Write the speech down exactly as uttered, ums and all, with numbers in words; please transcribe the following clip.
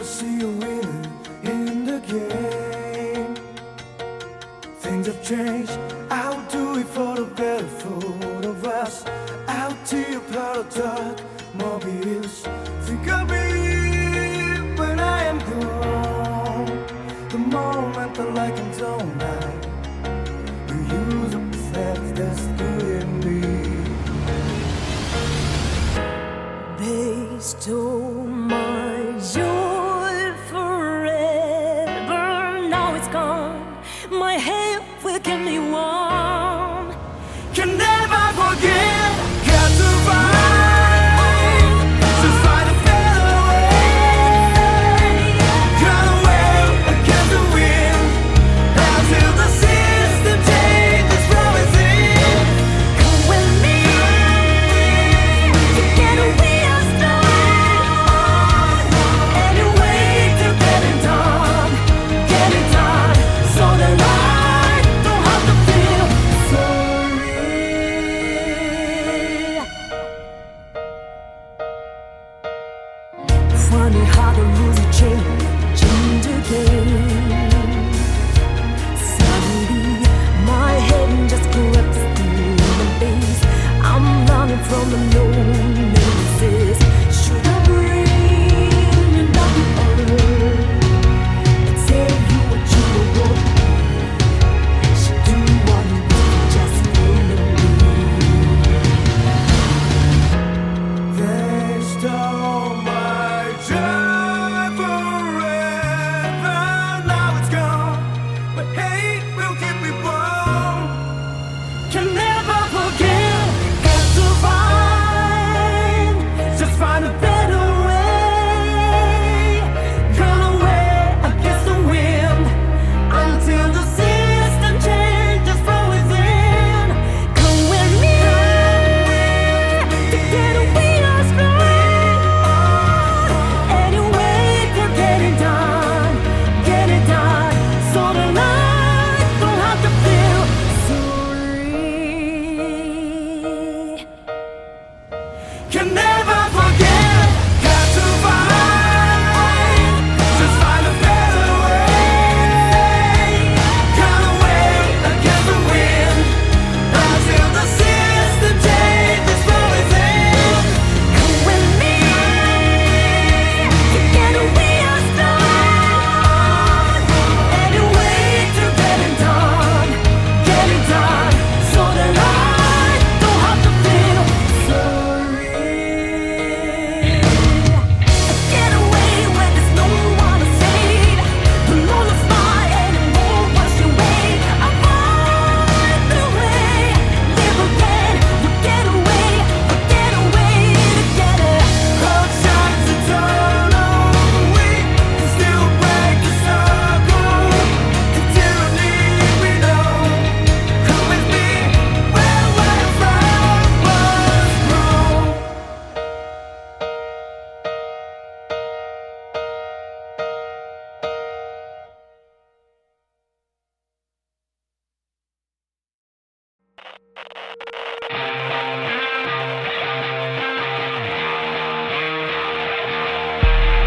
see a winner in the game. Things have changed. I'll do it for the better, for of us. I'll tear apart the dark mobiles. Think of me when I am gone. The moment the light comes on, I will use up the theft that's good in me. They stole my joy forever. Now it's gone. My hand will keep me warm. Can never forget. Got to find, to find a better way. Gotta wait against the wind until the system changes from within. Come with me. Together we are strong. Any way to get it done, get it done, so the light don't have to feel sorry. Funny how the rules have changed, changed again. Suddenly, my head just gripped the base. I'm running from the loneliness. Should I bring you down to earth and tell you what you want? Should do what you want, just follow me. They stole my joy forever. Now it's gone, but hate will keep me warm. Can never forget. Got to find.